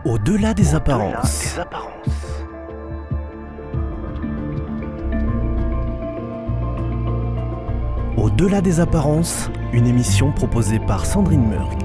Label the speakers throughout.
Speaker 1: Au-delà des apparences. Au-delà des apparences, une émission proposée par Sandrine Murg.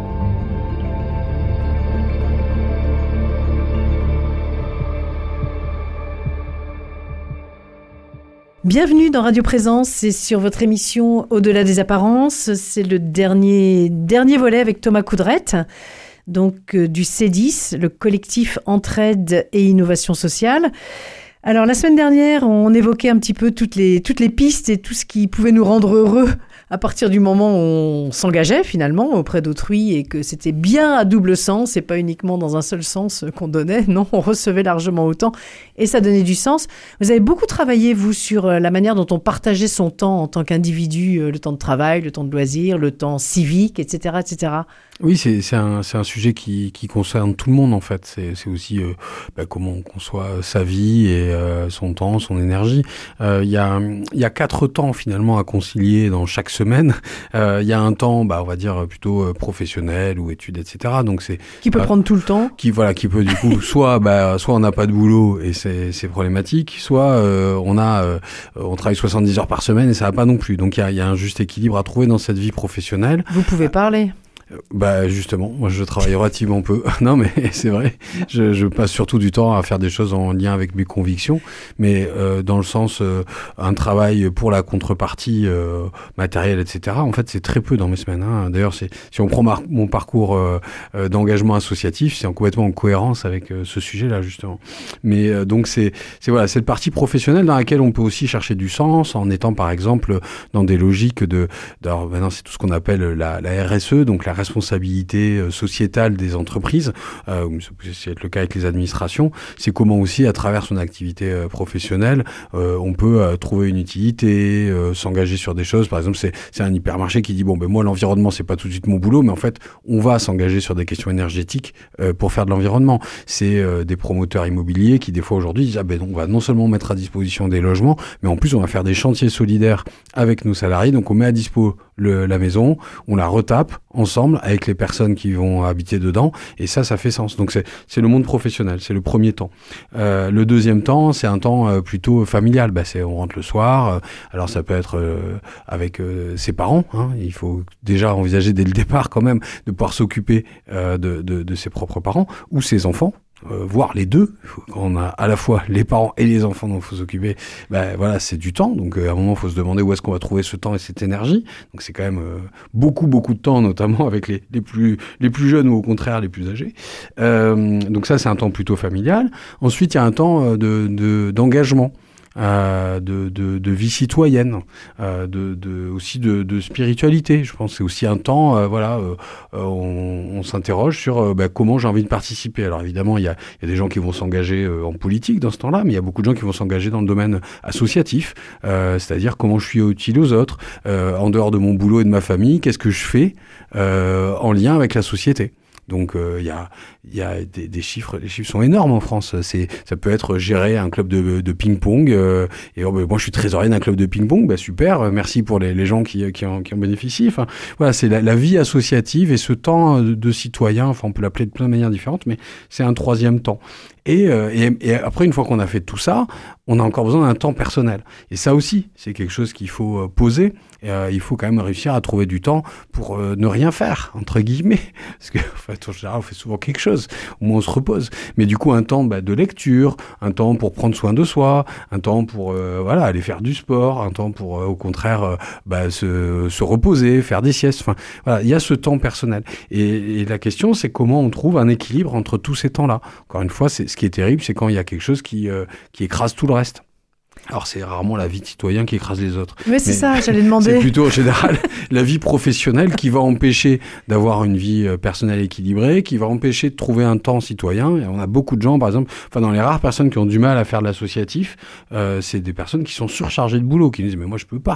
Speaker 2: Bienvenue dans Radio Présence, c'est sur votre émission Au-delà des apparences. C'est le dernier volet avec Thomas Coudrette, donc du C10, le collectif Entraide et Innovation Sociale. Alors la semaine dernière, on évoquait un petit peu toutes les pistes et tout ce qui pouvait nous rendre heureux à partir du moment où on s'engageait finalement auprès d'autrui et que c'était bien à double sens et pas uniquement dans un seul sens qu'on donnait. Non, on recevait largement autant et ça donnait du sens. Vous avez beaucoup travaillé, vous, sur la manière dont on partageait son temps en tant qu'individu, le temps de travail, le temps de loisir, le temps civique, etc., etc.
Speaker 3: Oui, c'est un sujet qui concerne tout le monde en fait. C'est aussi comment on conçoit sa vie et son temps, son énergie. Il y a 4 temps finalement à concilier dans chaque semaine. Il y a un temps, on va dire plutôt professionnel ou études, etc. Donc c'est
Speaker 2: qui peut prendre tout le temps.
Speaker 3: Qui peut du coup soit on n'a pas de boulot et c'est problématique, soit on travaille 70 heures par semaine et ça va pas non plus. Donc il y a un juste équilibre à trouver dans cette vie professionnelle.
Speaker 2: Vous pouvez parler.
Speaker 3: Justement, moi je travaille relativement peu. Non mais c'est vrai, je passe surtout du temps à faire des choses en lien avec mes convictions, mais dans le sens un travail pour la contrepartie matérielle, etc. En fait, c'est très peu dans mes semaines. Hein. D'ailleurs, si on prend mon parcours d'engagement associatif, c'est complètement en cohérence avec ce sujet-là justement. Mais donc c'est cette partie professionnelle dans laquelle on peut aussi chercher du sens en étant par exemple dans des logiques alors maintenant c'est tout ce qu'on appelle la RSE, donc la responsabilité sociétale des entreprises, ça peut être le cas avec les administrations, c'est comment aussi à travers son activité professionnelle on peut trouver une utilité, s'engager sur des choses. Par exemple, c'est un hypermarché qui dit moi l'environnement c'est pas tout de suite mon boulot, mais en fait on va s'engager sur des questions énergétiques pour faire de l'environnement. C'est des promoteurs immobiliers qui des fois aujourd'hui disent on va non seulement mettre à disposition des logements, mais en plus on va faire des chantiers solidaires avec nos salariés, donc on met à dispo la maison, on la retape ensemble avec les personnes qui vont habiter dedans, et ça fait sens. Donc c'est le monde professionnel, c'est le premier temps. Le deuxième temps, c'est un temps plutôt familial. On rentre le soir, alors ça peut être avec ses parents, hein. Il faut déjà envisager dès le départ quand même de pouvoir s'occuper de ses propres parents ou ses enfants. Voire les deux, quand on a à la fois les parents et les enfants dont il faut s'occuper, c'est du temps. Donc à un moment, il faut se demander où est-ce qu'on va trouver ce temps et cette énergie. Donc c'est quand même beaucoup de temps, notamment avec les plus jeunes ou au contraire les plus âgés. Donc ça, c'est un temps plutôt familial. Ensuite, il y a un temps d'engagement. De vie citoyenne, aussi de spiritualité. Je pense que c'est aussi un temps, on s'interroge sur comment j'ai envie de participer. Alors évidemment, il y a des gens qui vont s'engager en politique dans ce temps-là, mais il y a beaucoup de gens qui vont s'engager dans le domaine associatif, c'est-à-dire comment je suis utile aux autres, en dehors de mon boulot et de ma famille, qu'est-ce que je fais en lien avec la société. Donc il y a des chiffres, les chiffres sont énormes en France. Ça peut être gérer un club de ping-pong et moi je suis trésorier d'un club de ping-pong, super, merci pour les gens qui en bénéficient. Enfin voilà, c'est la vie associative et ce temps de citoyen, enfin on peut l'appeler de plein de manières différentes, mais c'est un troisième temps. Et après, une fois qu'on a fait tout ça, on a encore besoin d'un temps personnel. Et ça aussi, c'est quelque chose qu'il faut poser. Il faut quand même réussir à trouver du temps pour ne rien faire, entre guillemets. Parce que, en général, on fait souvent quelque chose. Au moins, on se repose. Mais du coup, un temps de lecture, un temps pour prendre soin de soi, un temps pour aller faire du sport, un temps pour, au contraire, se reposer, faire des siestes. Enfin, voilà, il y a ce temps personnel. Et la question, c'est comment on trouve un équilibre entre tous ces temps-là. Encore une fois, ce qui est terrible, c'est quand il y a quelque chose qui écrase tout le reste. Alors, c'est rarement la vie de citoyen qui écrase les autres.
Speaker 2: Mais c'est ça, j'allais demander.
Speaker 3: C'est plutôt, en général, la vie professionnelle qui va empêcher d'avoir une vie personnelle équilibrée, qui va empêcher de trouver un temps citoyen. Et on a beaucoup de gens, par exemple, dans les rares personnes qui ont du mal à faire de l'associatif, c'est des personnes qui sont surchargées de boulot, qui nous disent « mais moi, je peux pas ».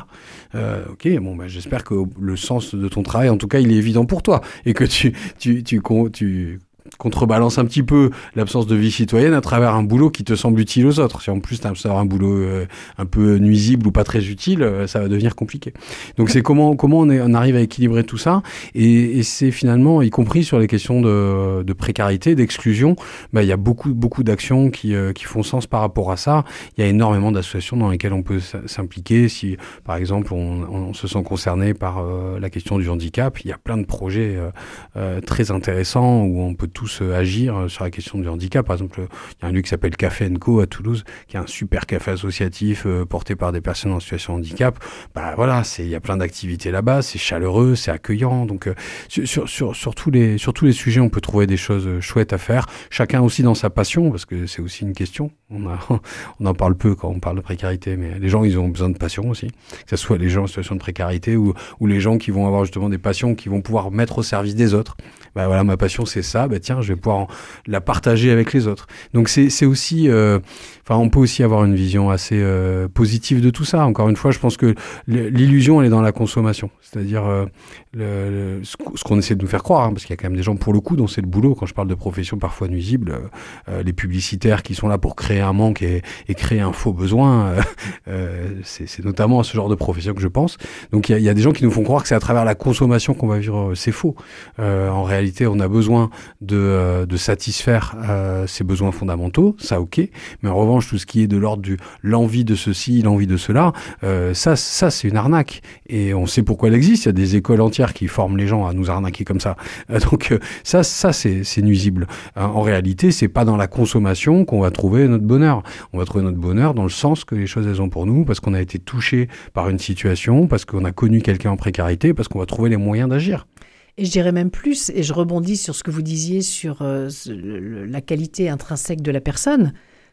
Speaker 3: J'espère que le sens de ton travail, en tout cas, il est évident pour toi. Et que tu contrebalance un petit peu l'absence de vie citoyenne à travers un boulot qui te semble utile aux autres. Si en plus tu as un boulot un peu nuisible ou pas très utile, ça va devenir compliqué. Donc c'est comment on arrive à équilibrer tout ça, et c'est finalement, y compris sur les questions de précarité, d'exclusion, il y a beaucoup d'actions qui font sens par rapport à ça. Il y a énormément d'associations dans lesquelles on peut s'impliquer. Si par exemple on se sent concerné par la question du handicap, il y a plein de projets très intéressants où on peut tous agir sur la question du handicap. Par exemple, il y a un lieu qui s'appelle Café & Co à Toulouse, qui est un super café associatif porté par des personnes en situation de handicap. Voilà, il y a plein d'activités là-bas, c'est chaleureux, c'est accueillant. Donc sur tous les sujets, on peut trouver des choses chouettes à faire. Chacun aussi dans sa passion, parce que c'est aussi une question. On en parle peu quand on parle de précarité, mais les gens, ils ont besoin de passion aussi. Que ce soit les gens en situation de précarité ou les gens qui vont avoir justement des passions qui vont pouvoir mettre au service des autres. Voilà, ma passion, c'est ça. Tiens, je vais pouvoir la partager avec les autres. Donc c'est aussi, on peut aussi avoir une vision assez positive de tout ça. Encore une fois, je pense que l'illusion, elle est dans la consommation. C'est-à-dire ce qu'on essaie de nous faire croire, parce qu'il y a quand même des gens, pour le coup, dont c'est le boulot. Quand je parle de professions parfois nuisibles, les publicitaires qui sont là pour créer un manque et créer un faux besoin, c'est notamment à ce genre de profession que je pense. Donc il y a des gens qui nous font croire que c'est à travers la consommation qu'on va vivre. C'est faux. En réalité, on a besoin de satisfaire ses besoins fondamentaux, ça ok, mais en revanche, tout ce qui est de l'ordre de l'envie de ceci, l'envie de cela, ça c'est une arnaque, et on sait pourquoi elle existe. Il y a des écoles entières qui forment les gens à nous arnaquer comme ça. Donc ça c'est nuisible. En réalité, c'est pas dans la consommation qu'on va trouver notre bonheur. On va trouver notre bonheur dans le sens que les choses elles ont pour nous, parce qu'on a été touché par une situation, parce qu'on a connu quelqu'un en précarité, parce qu'on va trouver les moyens d'agir.
Speaker 2: Et je dirais même plus, et je rebondis sur ce que vous disiez sur la qualité intrinsèque de la personne.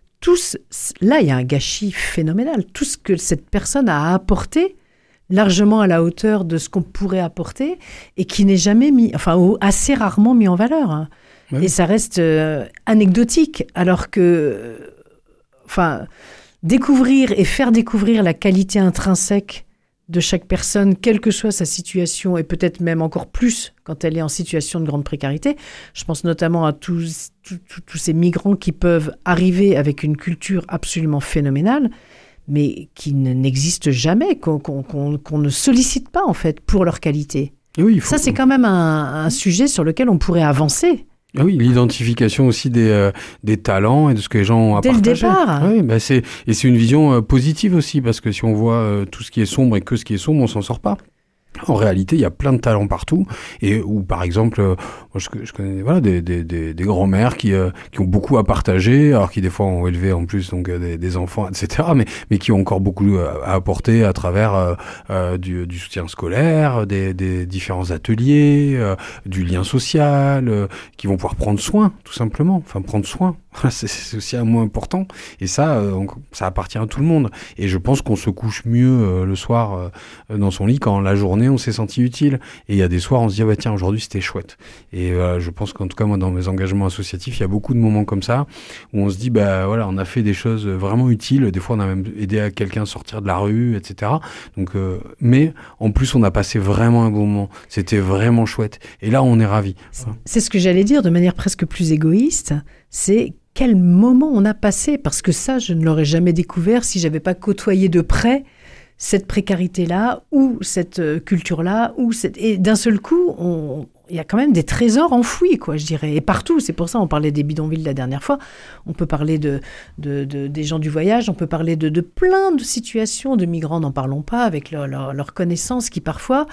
Speaker 2: Là, il y a un gâchis phénoménal. Tout ce que cette personne a apporté, largement à la hauteur de ce qu'on pourrait apporter, et qui n'est jamais ou assez rarement mis en valeur. Oui. Et ça reste anecdotique, alors que, découvrir et faire découvrir la qualité intrinsèque de chaque personne, quelle que soit sa situation, et peut-être même encore plus quand elle est en situation de grande précarité. Je pense notamment à tous ces migrants qui peuvent arriver avec une culture absolument phénoménale, mais qui n'existent jamais, qu'on ne sollicite pas en fait pour leur qualité.
Speaker 3: Oui,
Speaker 2: ça, c'est quand même un sujet sur lequel on pourrait avancer.
Speaker 3: Ah oui, l'identification aussi des talents et de ce que les gens ont à partager.
Speaker 2: Dès le départ.
Speaker 3: Oui, c'est une vision positive aussi, parce que si on voit tout ce qui est sombre et que ce qui est sombre, on s'en sort pas. En réalité, il y a plein de talents partout, et où par exemple, moi je connais des grands-mères qui ont beaucoup à partager, alors qui des fois ont élevé en plus donc des enfants, etc. Mais qui ont encore beaucoup à apporter à travers du soutien scolaire, des différents ateliers, du lien social, qui vont pouvoir prendre soin, tout simplement. Prendre soin. C'est aussi un mot important, et ça appartient à tout le monde. Et je pense qu'on se couche mieux le soir dans son lit quand la journée on s'est senti utile. Et il y a des soirs on se dit tiens, aujourd'hui c'était chouette. Et je pense qu'en tout cas moi dans mes engagements associatifs, il y a beaucoup de moments comme ça où on se dit on a fait des choses vraiment utiles. Des fois on a même aidé à quelqu'un à sortir de la rue, etc. Donc mais en plus on a passé vraiment un bon moment. C'était vraiment chouette. Et là on est ravis.
Speaker 2: C'est ce que j'allais dire de manière presque plus égoïste. C'est quel moment on a passé, parce que ça, je ne l'aurais jamais découvert si j'avais pas côtoyé de près cette précarité-là, ou cette culture-là, et d'un seul coup, il y a quand même des trésors enfouis, quoi, je dirais, et partout. C'est pour ça on parlait des bidonvilles la dernière fois. On peut parler des gens du voyage, on peut parler de plein de situations de migrants, n'en parlons pas, avec leur connaissance qui parfois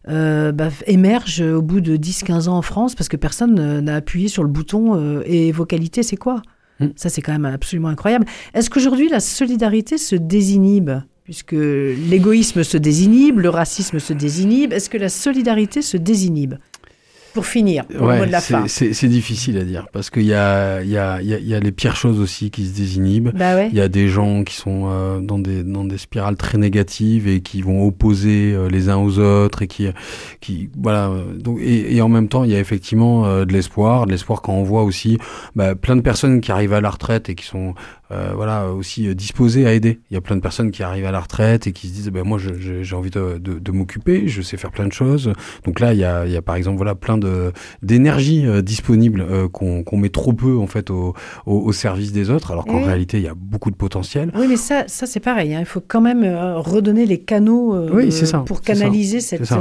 Speaker 2: émergent au bout de 10-15 ans en France, parce que personne n'a appuyé sur le bouton et vos qualités, c'est quoi ? Ça, c'est quand même absolument incroyable. Est-ce qu'aujourd'hui, la solidarité se désinhibe ? Puisque l'égoïsme se désinhibe, le racisme se désinhibe, est-ce que la solidarité se désinhibe ? Pour finir, au mot de la fin.
Speaker 3: C'est difficile à dire, parce qu'il y a les pires choses aussi qui se désinhibent.
Speaker 2: Ouais.
Speaker 3: Il y a des gens qui sont dans des spirales très négatives et qui vont opposer les uns aux autres, et qui voilà. Donc et en même temps, il y a effectivement de l'espoir quand on voit aussi plein de personnes qui arrivent à la retraite et qui sont voilà, aussi disposés à aider. Il y a plein de personnes qui arrivent à la retraite et qui se disent, moi, j'ai envie de m'occuper, je sais faire plein de choses. Donc là, il y a par exemple, voilà, plein d'énergie disponible qu'on met trop peu en fait au service des autres, alors qu'en réalité, il y a beaucoup de potentiel.
Speaker 2: Oui, mais ça c'est pareil. Hein. Il faut quand même redonner les canaux pour canaliser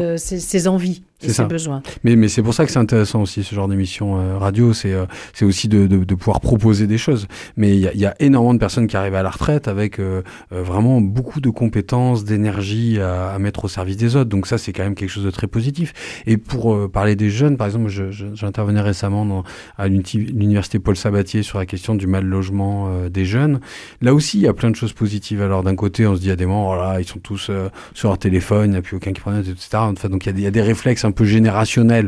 Speaker 2: ces envies. Et ses besoins.
Speaker 3: Mais c'est pour ça que c'est intéressant aussi ce genre d'émission radio, c'est aussi de pouvoir proposer des choses. Mais il y a énormément de personnes qui arrivent à la retraite avec vraiment beaucoup de compétences, d'énergie à mettre au service des autres. Donc ça, c'est quand même quelque chose de très positif. Et pour parler des jeunes, par exemple, j'intervenais récemment à l'université Paul Sabatier sur la question du mal logement des jeunes. Là aussi, il y a plein de choses positives. Alors d'un côté, on se dit à des moments, oh là, ils sont tous sur leur téléphone, il n'y a plus aucun qui prend note, etc. Enfin, donc il y a des réflexes un peu générationnel,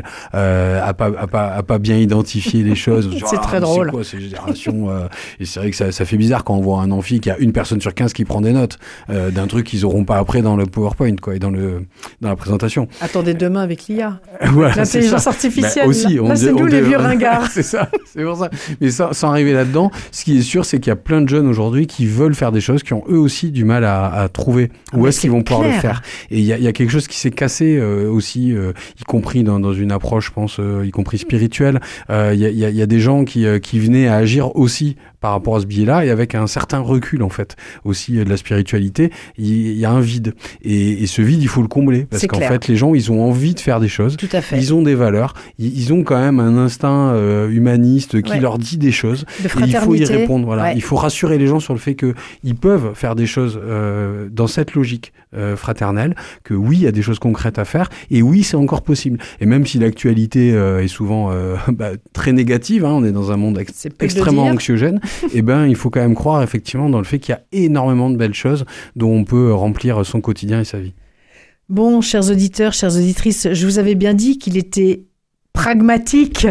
Speaker 3: à pas bien identifier les choses.
Speaker 2: C'est très drôle.
Speaker 3: C'est quoi ces générations et c'est vrai que ça fait bizarre quand on voit un amphi qui a une personne sur 15 qui prend des notes d'un truc qu'ils auront pas après dans le PowerPoint, quoi, et dans la présentation.
Speaker 2: Attendez demain avec l'IA.
Speaker 3: Voilà,
Speaker 2: l'intelligence artificielle.
Speaker 3: Aussi,
Speaker 2: là, c'est nous les vieux ringards.
Speaker 3: C'est ça, c'est pour ça. Mais sans arriver là-dedans, ce qui est sûr, c'est qu'il y a plein de jeunes aujourd'hui qui veulent faire des choses, qui ont eux aussi du mal à trouver où est-ce qu'ils vont pouvoir le faire. Et il y a quelque chose qui s'est cassé aussi, y compris dans une approche, je pense, y compris spirituelle. Il y a des gens qui venaient à agir aussi par rapport à ce biais-là, et avec un certain recul, en fait, aussi de la spiritualité, il y a un vide. Et ce vide, il faut le combler. Parce qu'en fait, les gens, ils ont envie de faire des choses.
Speaker 2: Tout à fait.
Speaker 3: Ils ont des valeurs. Ils ont quand même un instinct humaniste qui leur dit des choses.
Speaker 2: De fraternité.
Speaker 3: Et il faut y répondre. Voilà. Il faut rassurer les gens sur le fait qu'ils peuvent faire des choses dans cette logique fraternelle, que oui, il y a des choses concrètes à faire, et oui, c'est encore possible. Et même si l'actualité est souvent très négative, hein, on est dans un monde extrêmement anxiogène, et il faut quand même croire effectivement dans le fait qu'il y a énormément de belles choses dont on peut remplir son quotidien et sa vie.
Speaker 2: Bon, chers auditeurs, chères auditrices, je vous avais bien dit qu'il était pragmatique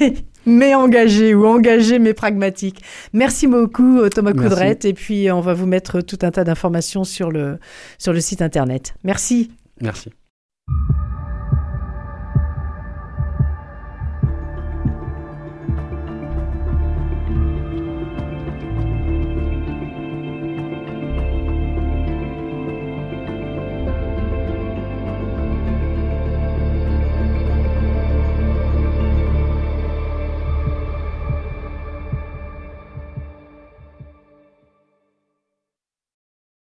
Speaker 2: mais engagé, ou engagé mais pragmatique. Merci beaucoup Thomas Coudrette, et puis on va vous mettre tout un tas d'informations sur le site internet. Merci.
Speaker 3: Merci.